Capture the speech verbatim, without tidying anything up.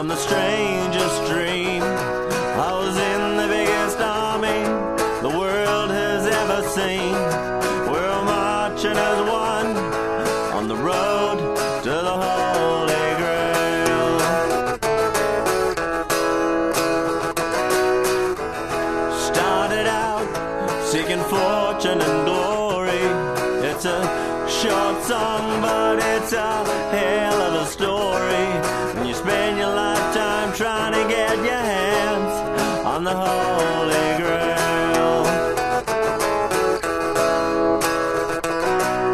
from the strangest dream. I was in the biggest army the world has ever seen. We're all marching as one on the road to the Holy Grail. Started out seeking fortune and glory. It's a short song, but it's a hell of a story. And you spend your lifetime trying to get your hands on the Holy